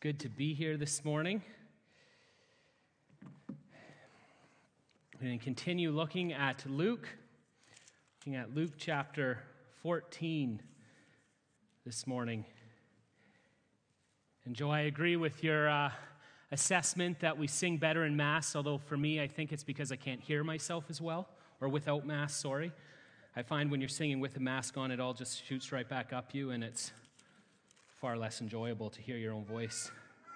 Good to be here this morning. We're going to continue looking at Luke chapter 14 this morning. And Joe, I agree with your assessment that we sing better in Mass, although for me, I think it's because I can't hear myself as well, or without Mass, sorry. I find when you're singing with a mask on, it all just shoots right back up you, and it's far less enjoyable to hear your own voice.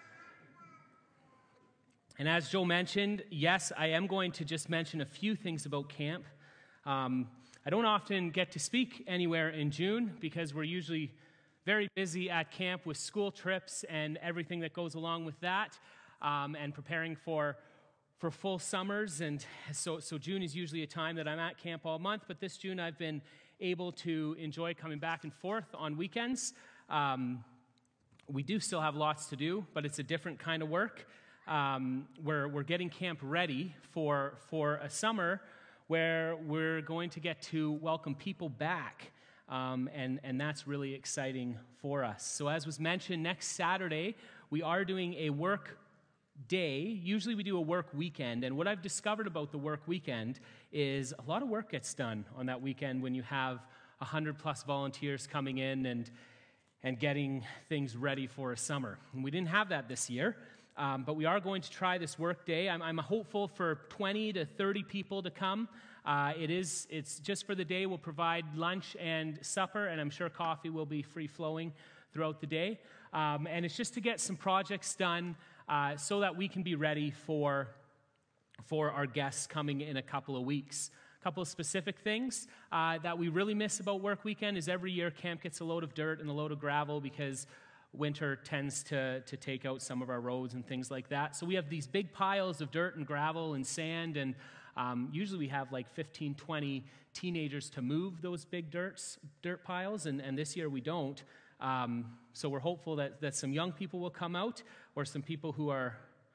And as Joe mentioned, yes, I am going to just mention a few things about camp. I don't often get to speak anywhere in June because we're usually very busy at camp with school trips and everything that goes along with that, and preparing for full summers. And so June is usually a time that I'm at camp all month, but this June I've been able to enjoy coming back and forth on weekends. We do still have lots to do, but it's a different kind of work. We're getting camp ready for a summer where we're going to get to welcome people back, and that's really exciting for us. So as was mentioned, next Saturday we are doing a work day. Usually we do a work weekend, and what I've discovered about the work weekend is a lot of work gets done on that weekend when you have 100+ volunteers coming in and getting things ready for a summer. And we didn't have that this year. But we are going to try this work day. I'm hopeful for 20 to 30 people to come. It's just for the day. We'll provide lunch and supper, and I'm sure coffee will be free-flowing throughout the day. And it's just to get some projects done so that we can be ready for our guests coming in a couple of weeks. A couple of specific things that we really miss about work weekend is every year camp gets a load of dirt and a load of gravel because winter tends to take out some of our roads and things like that. So we have these big piles of dirt and gravel and sand, and usually we have like 15, 20 teenagers to move those big dirt piles, and this year we don't. So we're hopeful that some young people will come out, or some people who are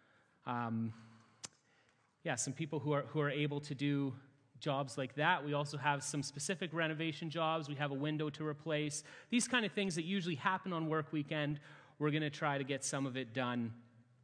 able to do jobs like that. We also have some specific renovation jobs. We have a window to replace. These kind of things that usually happen on work weekend, we're going to try to get some of it done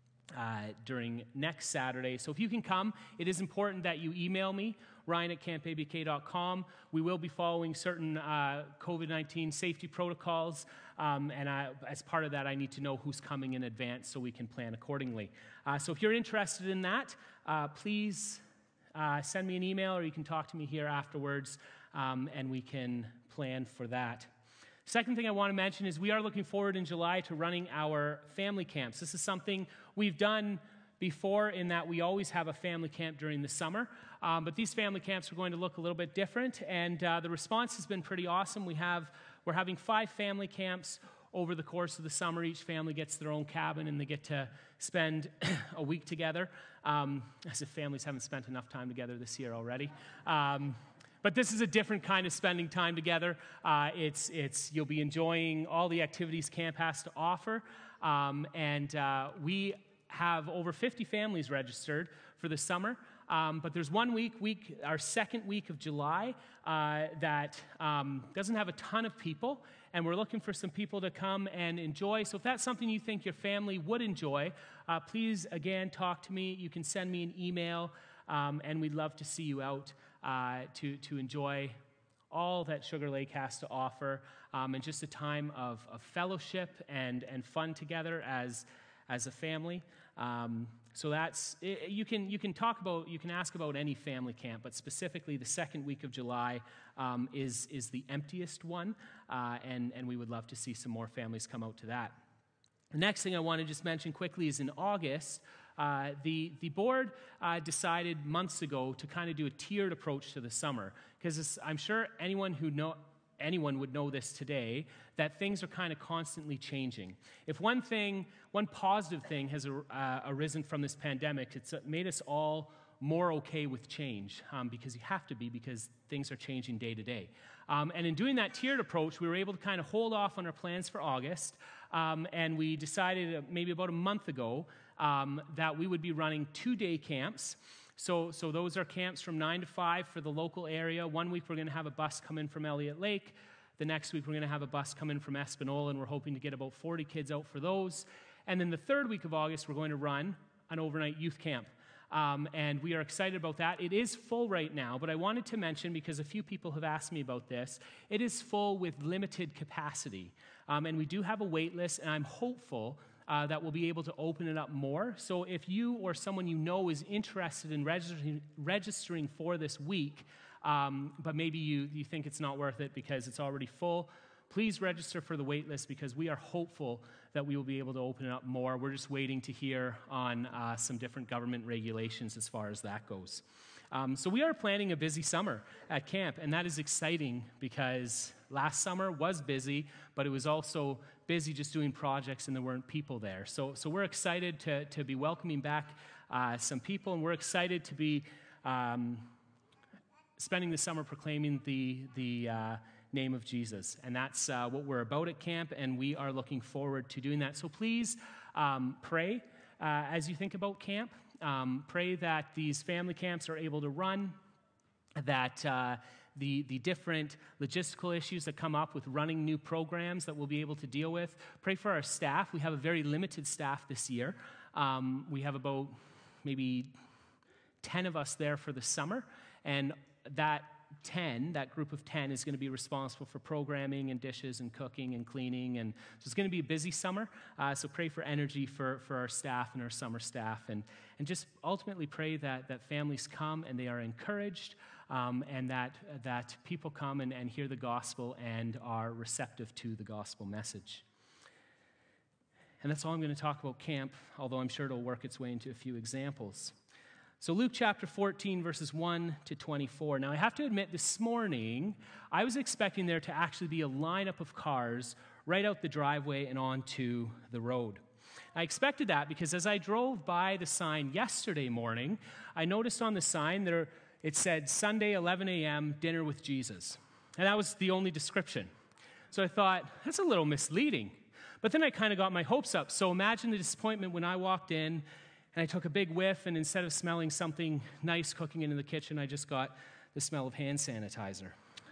during next Saturday. So if you can come, it is important that you email me, ryan@campabk.com. We will be following certain COVID-19 safety protocols, and as part of that, I need to know who's coming in advance so we can plan accordingly. So if you're interested in that, please send me an email, or you can talk to me here afterwards, and we can plan for that. Second thing I want to mention is we are looking forward in July to running our family camps. This is something we've done before in that we always have a family camp during the summer, but these family camps are going to look a little bit different, and the response has been pretty awesome. We're having 5 family camps over the course of the summer. Each family gets their own cabin, and they get to spend a week together, as if families haven't spent enough time together this year already. But this is a different kind of spending time together. You'll be enjoying all the activities camp has to offer, and we have over 50 families registered for the summer. But there's one week, our second week of July, that doesn't have a ton of people, and we're looking for some people to come and enjoy. So if that's something you think your family would enjoy, please, again, talk to me. You can send me an email, and we'd love to see you out to enjoy all that Sugar Lake has to offer, and just a time of fellowship and fun together as a family. So that's you can ask about any family camp, but specifically the second week of July is the emptiest one, and we would love to see some more families come out to that. The next thing I want to just mention quickly is in August, the board decided months ago to kind of do a tiered approach to the summer, because I'm sure anyone would know this today, that things are kind of constantly changing. If one positive thing has arisen from this pandemic, it's made us all more okay with change, because you have to be, because things are changing day to day. And in doing that tiered approach, we were able to kind of hold off on our plans for August, and we decided maybe about a month ago that we would be running 2-day camps. So those are camps from 9 to 5 for the local area. One week we're going to have a bus come in from Elliott Lake. The next week we're going to have a bus come in from Espanola, and we're hoping to get about 40 kids out for those. And then the third week of August, we're going to run an overnight youth camp. And we are excited about that. It is full right now, but I wanted to mention, because a few people have asked me about this, it is full with limited capacity. And we do have a wait list, and I'm hopeful that we'll be able to open it up more. So if you or someone you know is interested in registering for this week, but maybe you think it's not worth it because it's already full, please register for the wait list, because we are hopeful that we will be able to open it up more. We're just waiting to hear on some different government regulations as far as that goes. So we are planning a busy summer at camp, and that is exciting because last summer was busy, but it was also busy just doing projects and there weren't people there. So we're excited to be welcoming back some people, and we're excited to be spending the summer proclaiming the name of Jesus. And that's what we're about at camp, and we are looking forward to doing that. So please pray as you think about camp. Pray that these family camps are able to run, that the different logistical issues that come up with running new programs that we'll be able to deal with. Pray for our staff. We have a very limited staff this year. We have about maybe 10 of us there for the summer, and that group of 10 is going to be responsible for programming and dishes and cooking and cleaning, and so it's going to be a busy summer. So pray for energy for our staff and our summer staff, and just ultimately pray that families come and they are encouraged, and that people come and hear the gospel and are receptive to the gospel message. And that's all I'm going to talk about camp, although I'm sure it'll work its way into a few examples. So Luke chapter 14, verses 1 to 24. Now, I have to admit, this morning, I was expecting there to actually be a lineup of cars right out the driveway and onto the road. I expected that because as I drove by the sign yesterday morning, I noticed on the sign there it said, Sunday, 11 a.m., dinner with Jesus. And that was the only description. So I thought, that's a little misleading. But then I kind of got my hopes up. So imagine the disappointment when I walked in, and I took a big whiff, and instead of smelling something nice cooking in the kitchen, I just got the smell of hand sanitizer.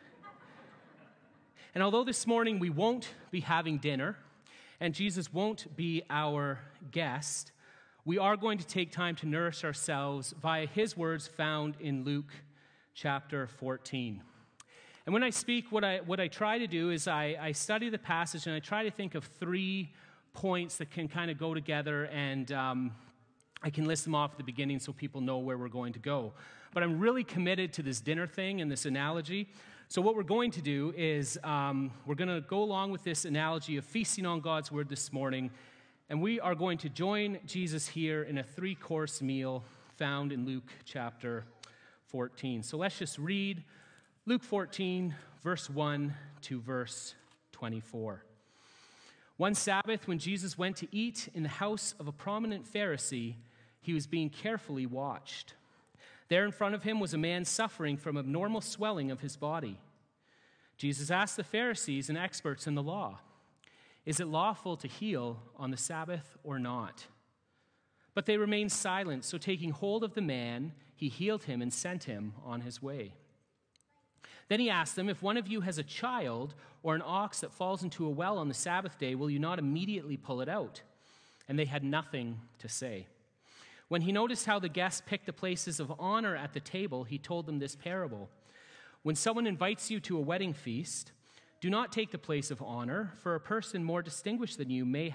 And although this morning we won't be having dinner, and Jesus won't be our guest, we are going to take time to nourish ourselves via his words found in Luke chapter 14. And when I speak, what I try to do is I study the passage, and I try to think of 3 points that can kind of go together, and I can list them off at the beginning so people know where we're going to go. But I'm really committed to this dinner thing and this analogy. So what we're going to do is we're going to go along with this analogy of feasting on God's word this morning, and we are going to join Jesus here in a 3-course meal found in Luke chapter 14. So let's just read Luke 14, verse 1 to verse 24. One Sabbath, when Jesus went to eat in the house of a prominent Pharisee, he was being carefully watched. There in front of him was a man suffering from abnormal swelling of his body. Jesus asked the Pharisees and experts in the law, "Is it lawful to heal on the Sabbath or not?" But they remained silent, so taking hold of the man, he healed him and sent him on his way. Then he asked them, "If one of you has a child or an ox that falls into a well on the Sabbath day, will you not immediately pull it out?" And they had nothing to say. When he noticed how the guests picked the places of honor at the table, he told them this parable. When someone invites you to a wedding feast, do not take the place of honor, for a person more distinguished than you may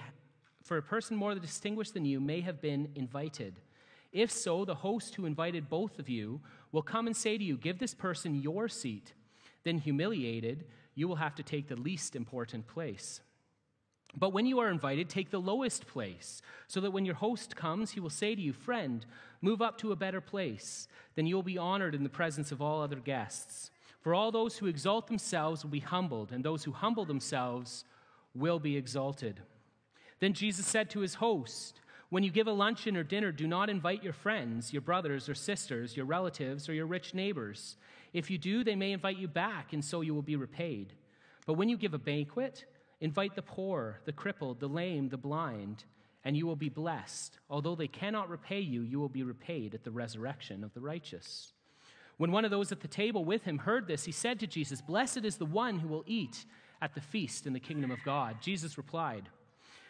have been invited. If so, the host who invited both of you will come and say to you, "Give this person your seat." Then, humiliated, you will have to take the least important place. But when you are invited, take the lowest place, so that when your host comes, he will say to you, "Friend, move up to a better place." Then you will be honored in the presence of all other guests. For all those who exalt themselves will be humbled, and those who humble themselves will be exalted. Then Jesus said to his host, "When you give a luncheon or dinner, do not invite your friends, your brothers or sisters, your relatives, or your rich neighbors. If you do, they may invite you back, and so you will be repaid. But when you give a banquet, invite the poor, the crippled, the lame, the blind, and you will be blessed. Although they cannot repay you, you will be repaid at the resurrection of the righteous." When one of those at the table with him heard this, he said to Jesus, "Blessed is the one who will eat at the feast in the kingdom of God." Jesus replied,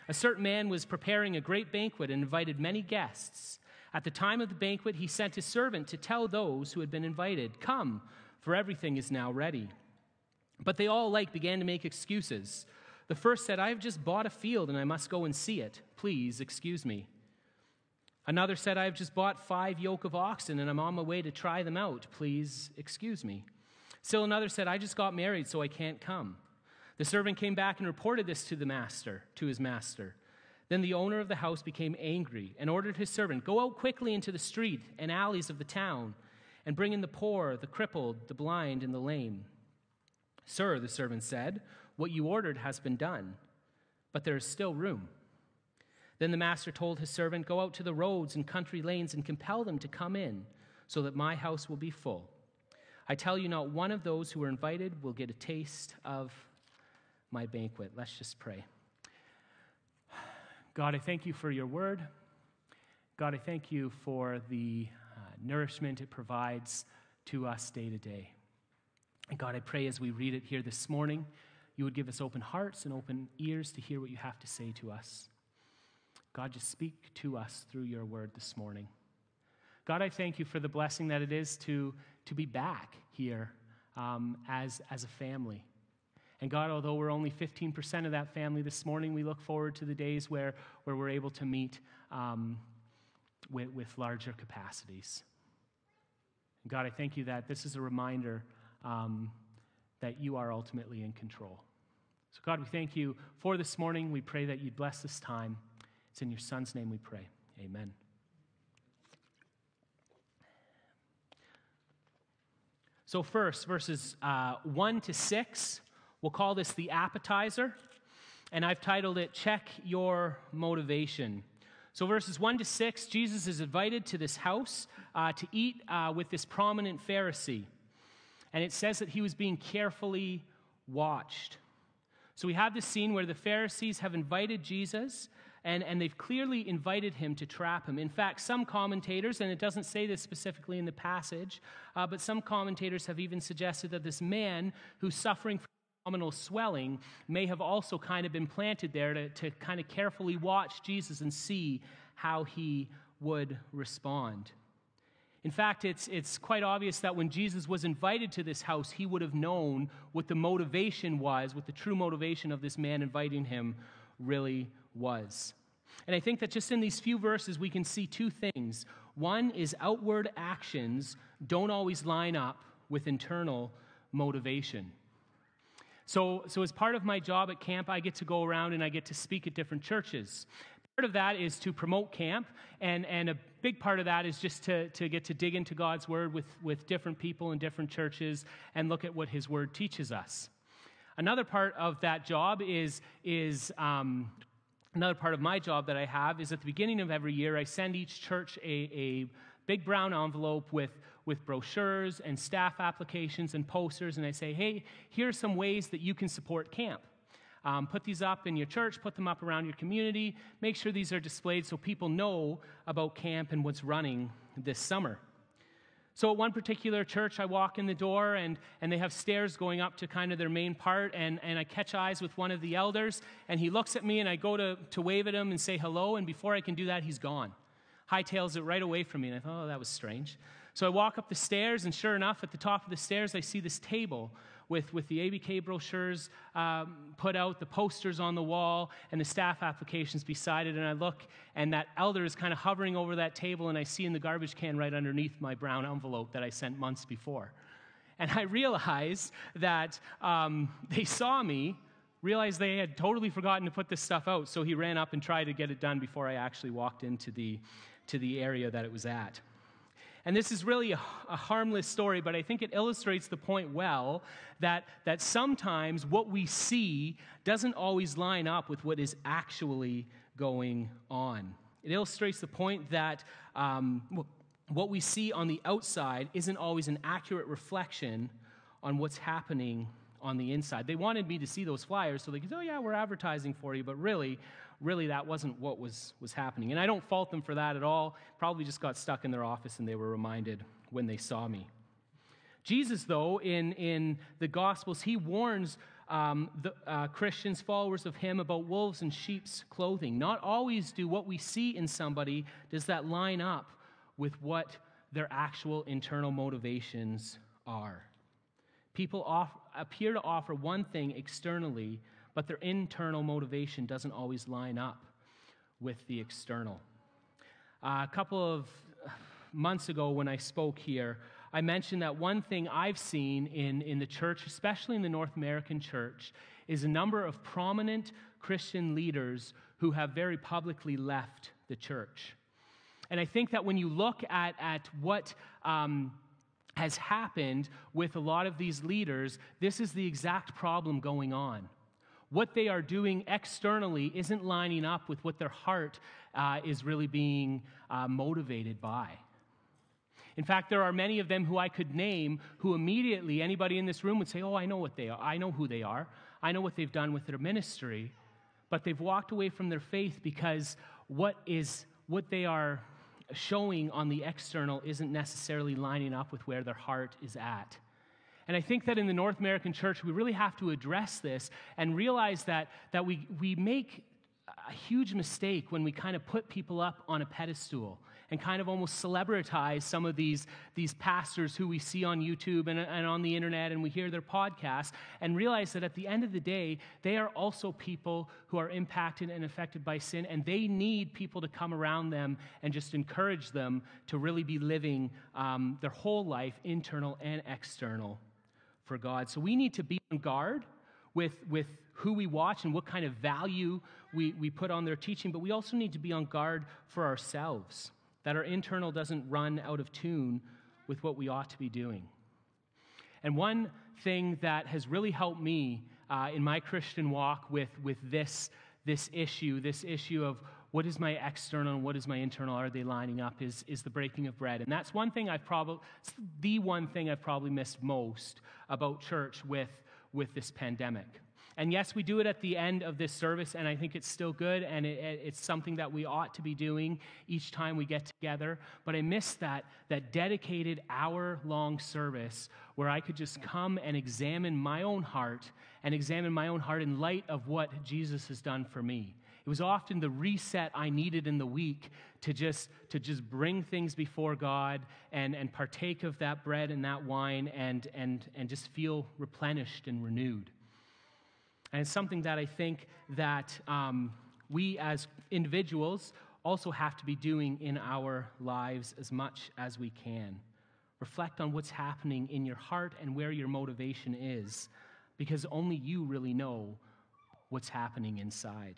A certain man was preparing a great banquet and invited many guests. At the time of the banquet, he sent his servant to tell those who had been invited, 'Come, for everything is now ready.' But they all alike began to make excuses. The first said, 'I have just bought a field and I must go and see it. Please excuse me.' Another said, 'I have just bought 5 yoke of oxen and I'm on my way to try them out. Please excuse me.' Still another said, 'I just got married, so I can't come.' The servant came back and reported this to his master. Then the owner of the house became angry and ordered his servant, 'Go out quickly into the street and alleys of the town and bring in the poor, the crippled, the blind, and the lame.' 'Sir,' the servant said, 'what you ordered has been done, but there is still room.' Then the master told his servant, 'Go out to the roads and country lanes and compel them to come in, so that my house will be full. I tell you, not one of those who are invited will get a taste of my banquet.'" Let's just pray. God, I thank you for your word. God, I thank you for the nourishment it provides to us day to day. And God, I pray as we read it here this morning, you would give us open hearts and open ears to hear what you have to say to us. God, just speak to us through your word this morning. God, I thank you for the blessing that it is to be back here as a family. And God, although we're only 15% of that family this morning, we look forward to the days where we're able to meet with larger capacities. And God, I thank you that this is a reminder that you are ultimately in control. So God, we thank you for this morning. We pray that you'd bless this time. It's in your Son's name we pray. Amen. So first, verses 1 to 6, we'll call this the appetizer, and I've titled it, "Check Your Motivation." So verses 1 to 6, Jesus is invited to this house to eat with this prominent Pharisee. And it says that he was being carefully watched. So we have this scene where the Pharisees have invited Jesus, and they've clearly invited him to trap him. In fact, some commentators, and it doesn't say this specifically in the passage, but some commentators have even suggested that this man who's suffering from abdominal swelling may have also kind of been planted there to kind of carefully watch Jesus and see how he would respond. In fact, it's quite obvious that when Jesus was invited to this house, he would have known what the motivation was, what the true motivation of this man inviting him really was. And I think that just in these few verses, we can see two things. One is outward actions don't always line up with internal motivation. So as part of my job at camp, I get to go around and I get to speak at different churches. Part of that is to promote camp, and a big part of that is just to get to dig into God's word with different people in different churches and look at what his word teaches us. Another part of that job another part of my job that I have is at the beginning of every year, I send each church a big brown envelope with brochures and staff applications and posters, and I say, hey, here's some ways that you can support camp. Put these up in your church, put them up around your community, make sure these are displayed so people know about camp and what's running this summer. So at one particular church, I walk in the door, and they have stairs going up to kind of their main part, and I catch eyes with one of the elders, and he looks at me, and I go to wave at him and say hello, and before I can do that, he's gone. Hightails it right away from me, and I thought, oh, that was strange. So I walk up the stairs, and sure enough, at the top of the stairs, I see this table with the ABK brochures put out, the posters on the wall, and the staff applications beside it. And I look, and that elder is kind of hovering over that table, and I see in the garbage can right underneath my brown envelope that I sent months before. And I realize that they saw me, realized they had totally forgotten to put this stuff out, so he ran up and tried to get it done before I actually walked into the area that it was at. And this is really a harmless story, but I think it illustrates the point well that sometimes what we see doesn't always line up with what is actually going on. It illustrates the point that what we see on the outside isn't always an accurate reflection on what's happening on the inside. They wanted me to see those flyers so they could say, oh yeah, we're advertising for you, but really that wasn't what was happening. And I don't fault them for that at all. Probably just got stuck in their office and they were reminded when they saw me. Jesus, though, in the Gospels, he warns Christians, followers of him, about wolves in sheep's clothing. Not always do what we see in somebody, does that line up with what their actual internal motivations are. People appear to offer one thing externally, but their internal motivation doesn't always line up with the external. A couple of months ago when I spoke here, I mentioned that one thing I've seen in the church, especially in the North American church, is a number of prominent Christian leaders who have very publicly left the church. And I think that when you look at what has happened with a lot of these leaders, this is the exact problem going on. What they are doing externally isn't lining up with what their heart is really being motivated by. In fact, there are many of them who I could name who immediately, anybody in this room would say, oh, I know what they are. I know who they are. I know what they've done with their ministry. But they've walked away from their faith because what they are showing on the external isn't necessarily lining up with where their heart is at. And I think that in the North American church, we really have to address this and realize that we make a huge mistake when we kind of put people up on a pedestal and kind of almost celebritize some of these pastors who we see on YouTube and on the internet, and we hear their podcasts, and realize that at the end of the day, they are also people who are impacted and affected by sin, and they need people to come around them and just encourage them to really be living their whole life, internal and external, for God. So we need to be on guard with who we watch and what kind of value we put on their teaching, but we also need to be on guard for ourselves, that our internal doesn't run out of tune with what we ought to be doing. And one thing that has really helped me in my Christian walk with this issue of what is my external and what is my internal, are they lining up, is the breaking of bread. And that's the one thing I've probably missed most about church with this pandemic. And yes, we do it at the end of this service, and I think it's still good, and it's something that we ought to be doing each time we get together. But I miss that dedicated hour-long service where I could just come and examine my own heart in light of what Jesus has done for me. It was often the reset I needed in the week to just bring things before God and partake of that bread and that wine and just feel replenished and renewed. And it's something that I think that we as individuals also have to be doing in our lives as much as we can. Reflect on what's happening in your heart and where your motivation is, because only you really know what's happening inside.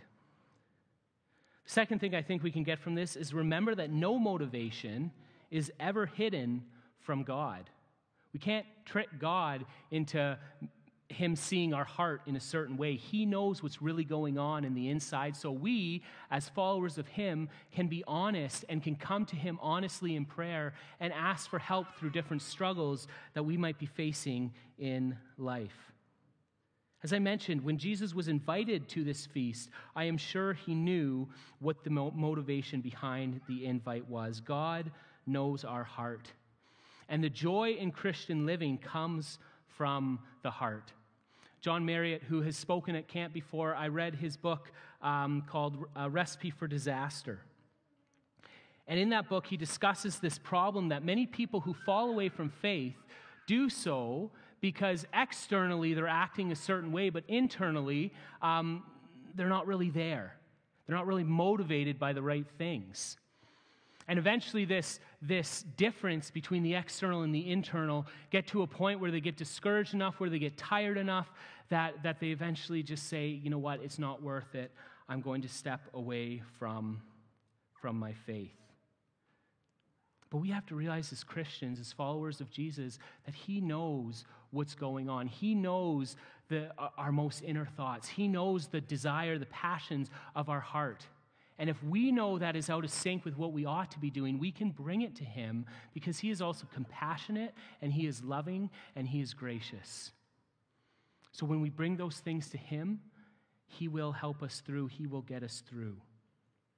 The second thing I think we can get from this is remember that no motivation is ever hidden from God. We can't trick God into him seeing our heart in a certain way. He knows what's really going on in the inside, so we, as followers of him, can be honest and can come to him honestly in prayer and ask for help through different struggles that we might be facing in life. As I mentioned, when Jesus was invited to this feast, I am sure he knew what the motivation behind the invite was. God knows our heart. And the joy in Christian living comes from the heart. John Marriott, who has spoken at camp before, I read his book called A Recipe for Disaster. And in that book, he discusses this problem that many people who fall away from faith do so because externally they're acting a certain way, but internally they're not really there. They're not really motivated by the right things. And eventually this difference between the external and the internal get to a point where they get discouraged enough, where they get tired enough, that they eventually just say, you know what, it's not worth it. I'm going to step away from my faith. But we have to realize as Christians, as followers of Jesus, that he knows what's going on. He knows our most inner thoughts. He knows the desire, the passions of our heart. And if we know that is out of sync with what we ought to be doing, we can bring it to him because he is also compassionate and he is loving and he is gracious. So when we bring those things to him, he will help us through. He will get us through.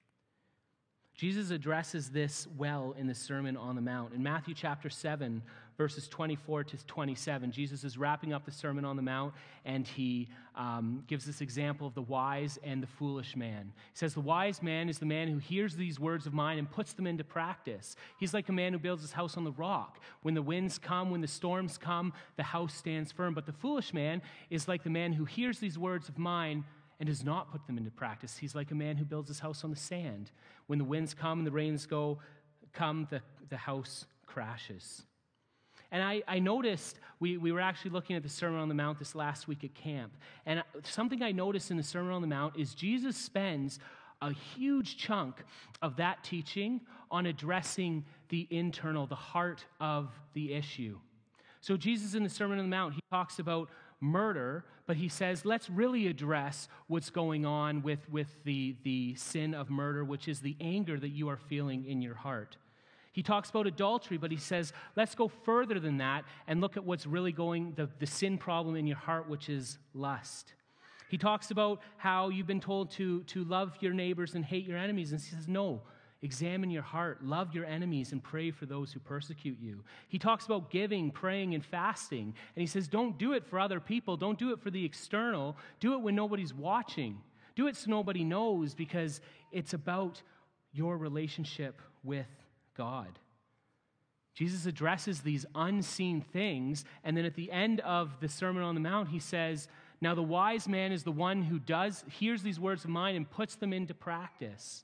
Jesus addresses this well in the Sermon on the Mount. In Matthew chapter 7, verses 24 to 27. Jesus is wrapping up the Sermon on the Mount, and he gives this example of the wise and the foolish man. He says, the wise man is the man who hears these words of mine and puts them into practice. He's like a man who builds his house on the rock. When the winds come, when the storms come, the house stands firm. But the foolish man is like the man who hears these words of mine and does not put them into practice. He's like a man who builds his house on the sand. When the winds come and the rains come, the house crashes. And I noticed, we were actually looking at the Sermon on the Mount this last week at camp, and something I noticed in the Sermon on the Mount is Jesus spends a huge chunk of that teaching on addressing the internal, the heart of the issue. So Jesus in the Sermon on the Mount, he talks about murder, but he says, let's really address what's going on with the sin of murder, which is the anger that you are feeling in your heart. He talks about adultery, but he says, let's go further than that and look at what's really the sin problem in your heart, which is lust. He talks about how you've been told to love your neighbors and hate your enemies, and he says, no, examine your heart, love your enemies, and pray for those who persecute you. He talks about giving, praying, and fasting. And he says, don't do it for other people. Don't do it for the external. Do it when nobody's watching. Do it so nobody knows, because it's about your relationship with God. Jesus addresses these unseen things, and then at the end of the Sermon on the Mount, he says, now the wise man is the one who hears these words of mine and puts them into practice.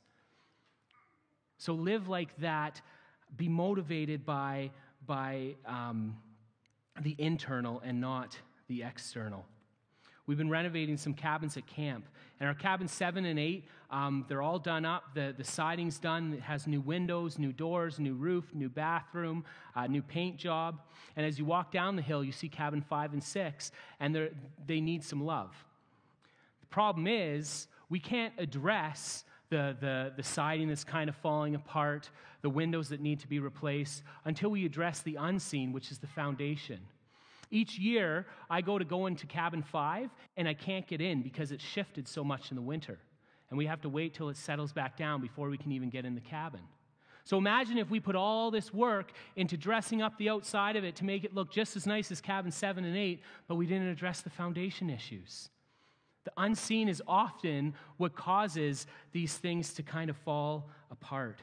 So live like that. Be motivated by the internal and not the external. We've been renovating some cabins at camp. And our cabins 7 and 8, they're all done up. The siding's done. It has new windows, new doors, new roof, new bathroom, new paint job. And as you walk down the hill, you see cabin 5 and 6, and they need some love. The problem is we can't address the siding that's kind of falling apart, the windows that need to be replaced, until we address the unseen, which is the foundation. Each year, I go into cabin 5, and I can't get in because it's shifted so much in the winter. And we have to wait till it settles back down before we can even get in the cabin. So imagine if we put all this work into dressing up the outside of it to make it look just as nice as cabin 7 and 8, but we didn't address the foundation issues. The unseen is often what causes these things to kind of fall apart.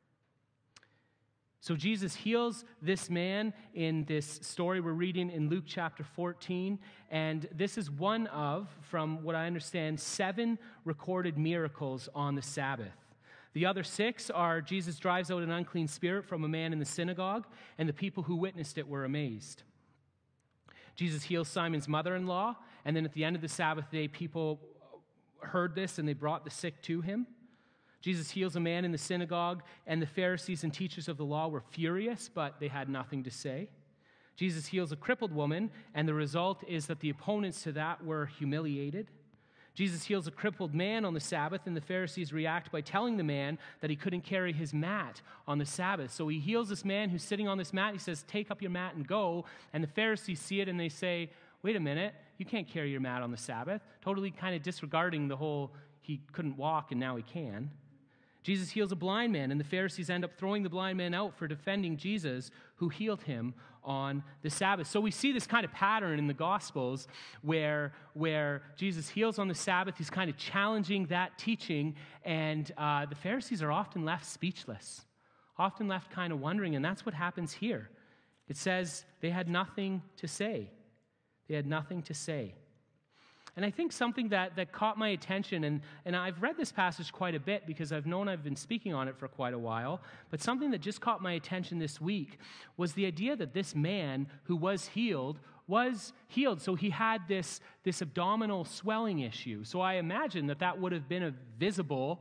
So Jesus heals this man in this story we're reading in Luke chapter 14, and this is one of, from what I understand, 7 recorded miracles on the Sabbath. The other 6 are Jesus drives out an unclean spirit from a man in the synagogue, and the people who witnessed it were amazed. Jesus heals Simon's mother-in-law, and then at the end of the Sabbath day, people heard this and they brought the sick to him. Jesus heals a man in the synagogue, and the Pharisees and teachers of the law were furious, but they had nothing to say. Jesus heals a crippled woman, and the result is that the opponents to that were humiliated. Jesus heals a crippled man on the Sabbath, and the Pharisees react by telling the man that he couldn't carry his mat on the Sabbath. So he heals this man who's sitting on this mat. He says, take up your mat and go. And the Pharisees see it, and they say, wait a minute, you can't carry your mat on the Sabbath. Totally kind of disregarding the whole he couldn't walk and now he can. Jesus heals a blind man, and the Pharisees end up throwing the blind man out for defending Jesus, who healed him on the Sabbath. So we see this kind of pattern in the Gospels where Jesus heals on the Sabbath. He's kind of challenging that teaching, and the Pharisees are often left speechless, often left kind of wondering, and that's what happens here. It says they had nothing to say. They had nothing to say. And I think something that caught my attention, and I've read this passage quite a bit because I've been speaking on it for quite a while, but something that just caught my attention this week was the idea that this man who was healed. So he had this abdominal swelling issue. So I imagine that would have been a visible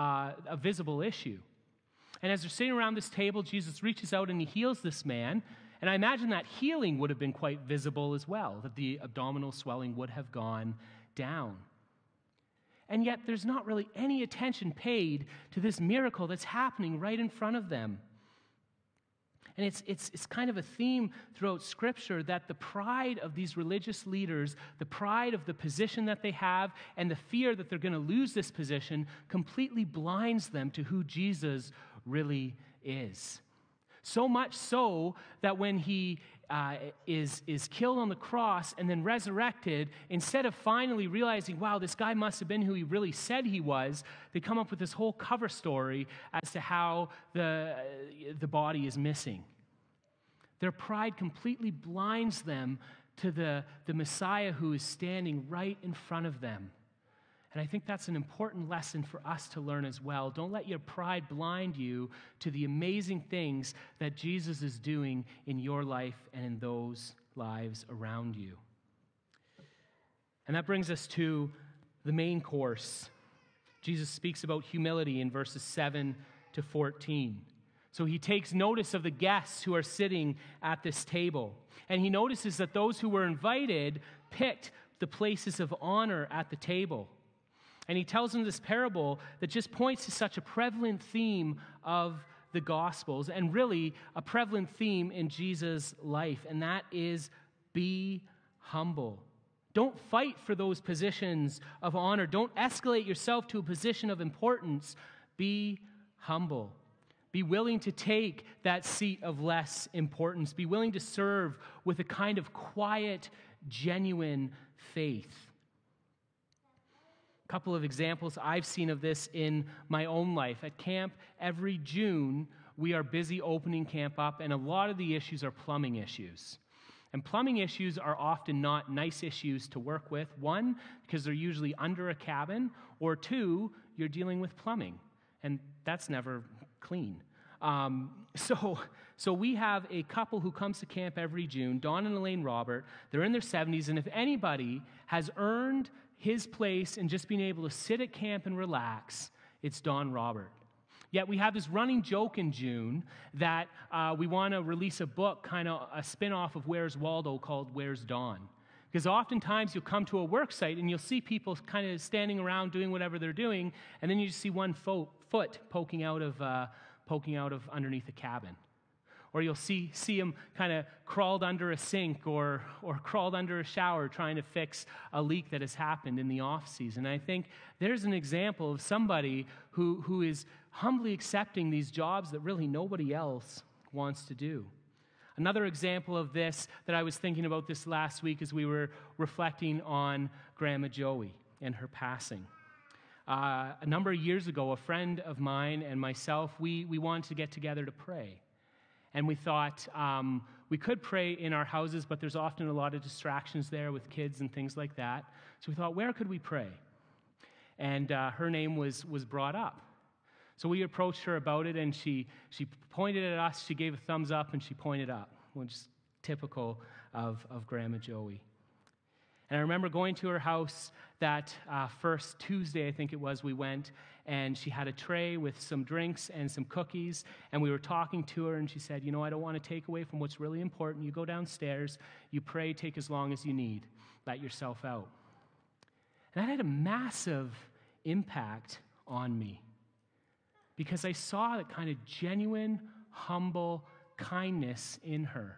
issue. And as they're sitting around this table, Jesus reaches out and he heals this man. And I imagine that healing would have been quite visible as well, that the abdominal swelling would have gone down. And yet there's not really any attention paid to this miracle that's happening right in front of them. And it's kind of a theme throughout Scripture that the pride of these religious leaders, the pride of the position that they have, and the fear that they're going to lose this position completely blinds them to who Jesus really is. So much so that when he is killed on the cross and then resurrected, instead of finally realizing, wow, this guy must have been who he really said he was, they come up with this whole cover story as to how the body is missing. Their pride completely blinds them to the Messiah who is standing right in front of them. And I think that's an important lesson for us to learn as well. Don't let your pride blind you to the amazing things that Jesus is doing in your life and in those lives around you. And that brings us to the main course. Jesus speaks about humility in verses 7 to 14. So he takes notice of the guests who are sitting at this table. And he notices that those who were invited picked the places of honor at the table. And he tells them this parable that just points to such a prevalent theme of the Gospels, and really a prevalent theme in Jesus' life, and that is be humble. Don't fight for those positions of honor. Don't escalate yourself to a position of importance. Be humble. Be willing to take that seat of less importance. Be willing to serve with a kind of quiet, genuine faith. A couple of examples I've seen of this in my own life. At camp, every June, we are busy opening camp up, and a lot of the issues are plumbing issues. And plumbing issues are often not nice issues to work with. One, because they're usually under a cabin, or two, you're dealing with plumbing, and that's never clean. So we have a couple who comes to camp every June, Don and Elaine Robert. They're in their 70s, and if anybody has earned his place in just being able to sit at camp and relax, it's Don Robert. Yet we have this running joke in June that we want to release a book, kind of a spin-off of Where's Waldo, called Where's Don? Because oftentimes you'll come to a work site and you'll see people kind of standing around doing whatever they're doing, and then you just see one foot poking out of underneath a cabin. Or you'll see him kind of crawled under a sink or crawled under a shower trying to fix a leak that has happened in the off season. And I think there's an example of somebody who is humbly accepting these jobs that really nobody else wants to do. Another example of this that I was thinking about this last week as we were reflecting on Grandma Joey and her passing. A number of years ago, a friend of mine and myself, we wanted to get together to pray. And we thought we could pray in our houses, but there's often a lot of distractions there with kids and things like that. So we thought, where could we pray? And her name was brought up. So we approached her about it, and she pointed at us, she gave a thumbs up, and she pointed up, which is typical of Grandma Joey. And I remember going to her house that first Tuesday, I think it was, we went, and she had a tray with some drinks and some cookies, and we were talking to her, and she said, I don't want to take away from what's really important. You go downstairs, you pray, take as long as you need. Let yourself out. And that had a massive impact on me because I saw that kind of genuine, humble kindness in her.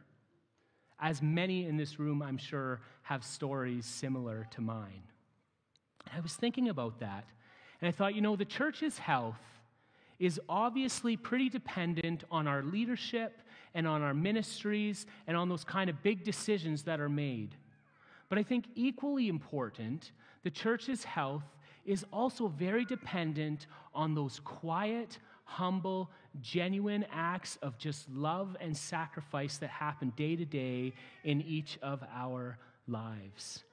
As many in this room, I'm sure, have stories similar to mine. And I was thinking about that, and I thought, the church's health is obviously pretty dependent on our leadership and on our ministries and on those kind of big decisions that are made. But I think equally important, the church's health is also very dependent on those quiet, humble, genuine acts of just love and sacrifice that happen day to day in each of our lives.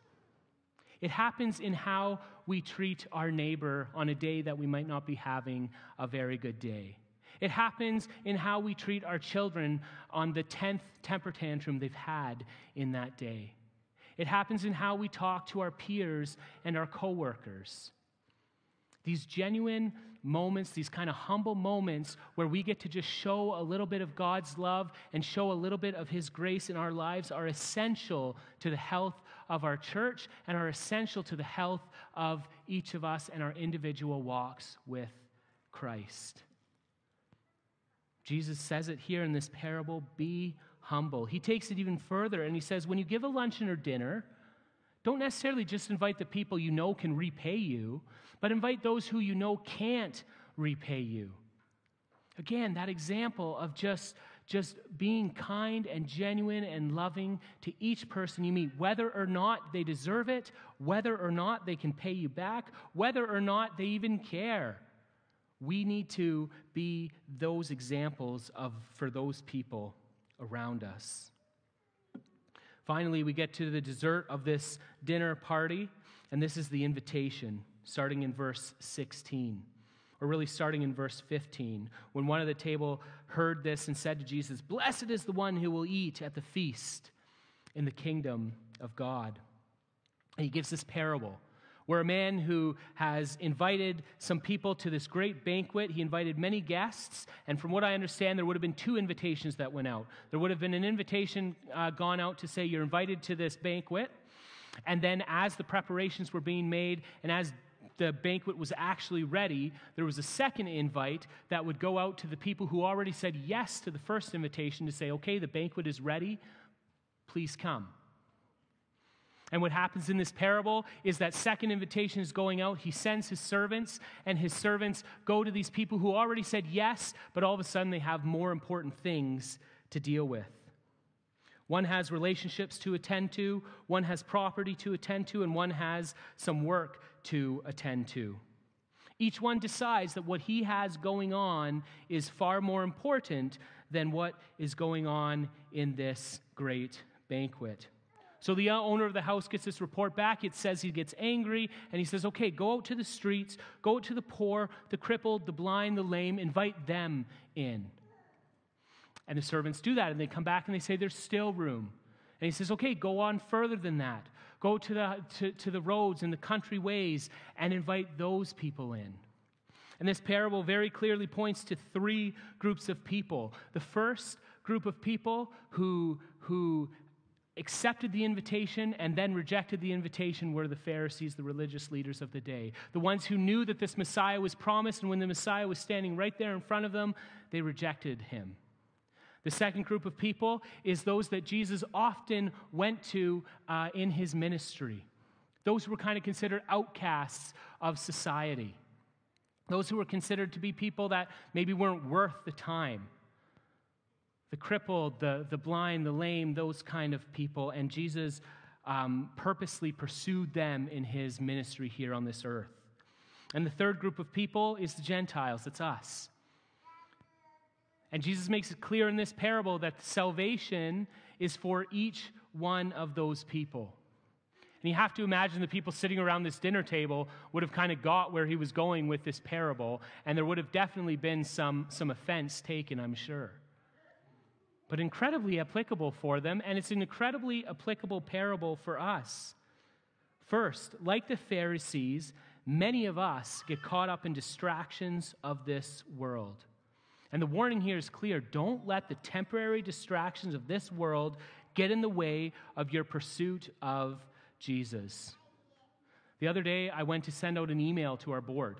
It happens in how we treat our neighbor on a day that we might not be having a very good day. It happens in how we treat our children on the 10th temper tantrum they've had in that day. It happens in how we talk to our peers and our coworkers. These genuine moments, these kind of humble moments where we get to just show a little bit of God's love and show a little bit of His grace in our lives are essential to the health of our church and are essential to the health of each of us and our individual walks with Christ. Jesus says it here in this parable, be humble. He takes it even further and he says, when you give a luncheon or dinner, don't necessarily just invite the people you know can repay you, but invite those who you know can't repay you. Again, that example of just just being kind and genuine and loving to each person you meet, whether or not they deserve it, whether or not they can pay you back, whether or not they even care. We need to be those examples for those people around us. Finally, we get to the dessert of this dinner party, and this is the invitation, starting in verse 16. Or really starting in verse 15, when one at the table heard this and said to Jesus, "Blessed is the one who will eat at the feast in the kingdom of God." And he gives this parable where a man who has invited some people to this great banquet, he invited many guests, and from what I understand, there would have been 2 invitations that went out. There would have been an invitation gone out to say, you're invited to this banquet, and then as the preparations were being made, and as the banquet was actually ready, there was a second invite that would go out to the people who already said yes to the first invitation to say, okay, the banquet is ready, please come. And what happens in this parable is that second invitation is going out. He sends his servants, and his servants go to these people who already said yes, but all of a sudden they have more important things to deal with. One has relationships to attend to, one has property to attend to, and one has some work to attend to. Each one decides that what he has going on is far more important than what is going on in this great banquet. So the owner of the house gets this report back. It says he gets angry, and he says, okay, go out to the streets, go out to the poor, the crippled, the blind, the lame, invite them in. And the servants do that, and they come back and they say, there's still room. And he says, okay, go on further than that. Go to the roads and the country ways and invite those people in. And this parable very clearly points to 3 groups of people. The first group of people who accepted the invitation and then rejected the invitation were the Pharisees, the religious leaders of the day. The ones who knew that this Messiah was promised, and when the Messiah was standing right there in front of them, they rejected him. The second group of people is those that Jesus often went to in his ministry. Those who were kind of considered outcasts of society. Those who were considered to be people that maybe weren't worth the time. The crippled, the blind, the lame, those kind of people. And Jesus purposely pursued them in his ministry here on this earth. And the third group of people is the Gentiles. It's us. And Jesus makes it clear in this parable that salvation is for each one of those people. And you have to imagine the people sitting around this dinner table would have kind of got where he was going with this parable, and there would have definitely been some offense taken, I'm sure. But incredibly applicable for them, and it's an incredibly applicable parable for us. First, like the Pharisees, many of us get caught up in distractions of this world. And the warning here is clear. Don't let the temporary distractions of this world get in the way of your pursuit of Jesus. The other day, I went to send out an email to our board.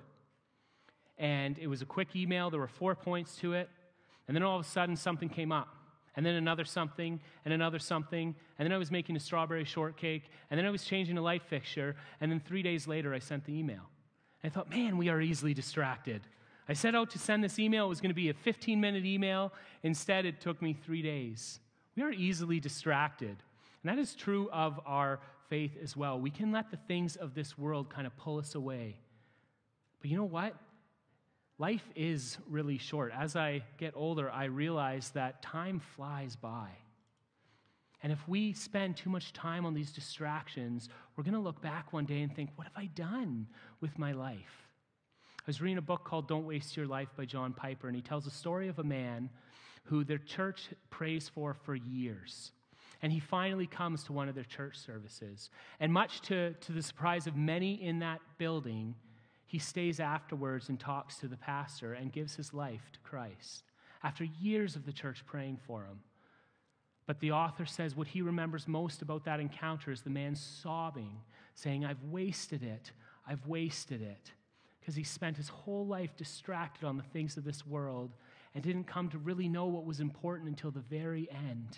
And it was a quick email. There were 4 points to it. And then all of a sudden, something came up. And then another something, and another something. And then I was making a strawberry shortcake. And then I was changing a light fixture. And then 3 days later, I sent the email. And I thought, man, we are easily distracted. I set out to send this email. It was going to be a 15-minute email. Instead, it took me 3 days. We are easily distracted. And that is true of our faith as well. We can let the things of this world kind of pull us away. But you know what? Life is really short. As I get older, I realize that time flies by. And if we spend too much time on these distractions, we're going to look back one day and think, what have I done with my life? I was reading a book called Don't Waste Your Life by John Piper, and he tells a story of a man who their church prays for years. And he finally comes to one of their church services. And much to the surprise of many in that building, he stays afterwards and talks to the pastor and gives his life to Christ after years of the church praying for him. But the author says what he remembers most about that encounter is the man sobbing, saying, I've wasted it. Because he spent his whole life distracted on the things of this world and didn't come to really know what was important until the very end.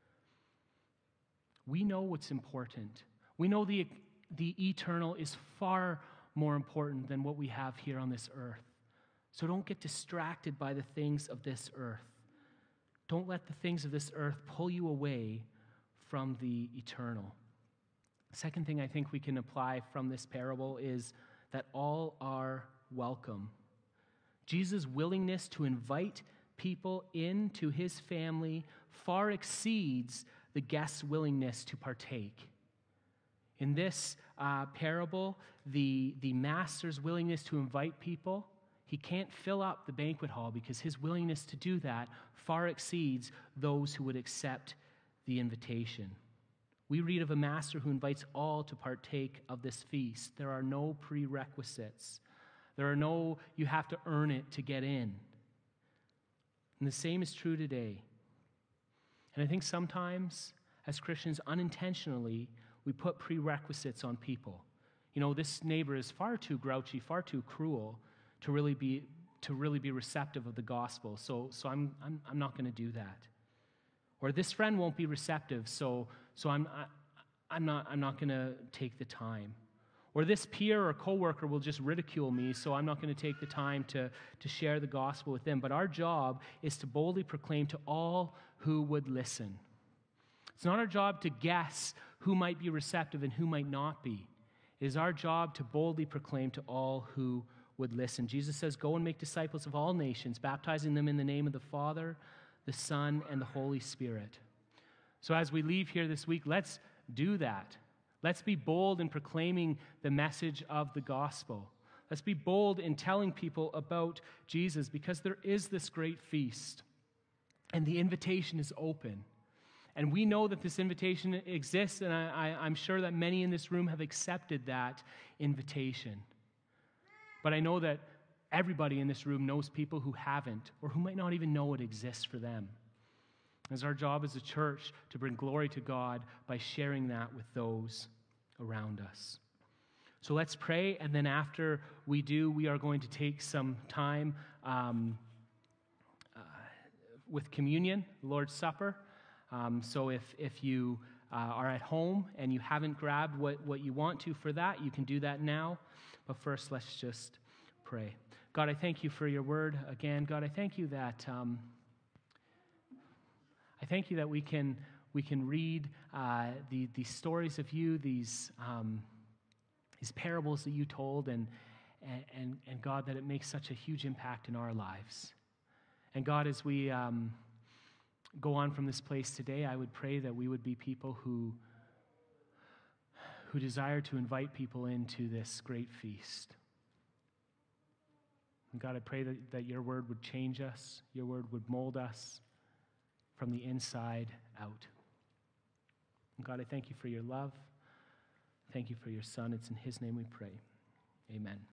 We know what's important. We know the eternal is far more important than what we have here on this earth. So don't get distracted by the things of this earth. Don't let the things of this earth pull you away from the eternal. Second thing I think we can apply from this parable is that all are welcome. Jesus' willingness to invite people into his family far exceeds the guest's willingness to partake. In this parable, the master's willingness to invite people, he can't fill up the banquet hall because his willingness to do that far exceeds those who would accept the invitation. We read of a master who invites all to partake of this feast. There are no prerequisites. There are no, you have to earn it to get in. And the same is true today. And I think sometimes, as Christians, unintentionally, we put prerequisites on people. You know, this neighbor is far too grouchy, far too cruel to really be receptive of the gospel. So I'm not going to do that. Or this friend won't be receptive, so I'm not going to take the time. Or this peer or coworker will just ridicule me, so I'm not going to take the time to share the gospel with them. But our job is to boldly proclaim to all who would listen. It's not our job to guess who might be receptive and who might not be. It is our job to boldly proclaim to all who would listen. Jesus says, "Go and make disciples of all nations, baptizing them in the name of the Father, the Son, and the Holy Spirit." So as we leave here this week, let's do that. Let's be bold in proclaiming the message of the gospel. Let's be bold in telling people about Jesus, because there is this great feast, and the invitation is open. And we know that this invitation exists, and I'm sure that many in this room have accepted that invitation. But I know that everybody in this room knows people who haven't, or who might not even know it exists for them. It's our job as a church to bring glory to God by sharing that with those around us. So let's pray, and then after we do, we are going to take some time with communion, Lord's Supper. So if you are at home and you haven't grabbed what you want to for that, you can do that now. But first, let's just pray. God, I thank you for your word again. God, I thank you that we can read these stories of you, these parables that you told, and God, that it makes such a huge impact in our lives. And God, as we go on from this place today, I would pray that we would be people who desire to invite people into this great feast. And God, I pray that your word would change us, your word would mold us from the inside out. And God, I thank you for your love. Thank you for your Son. It's in his name we pray. Amen.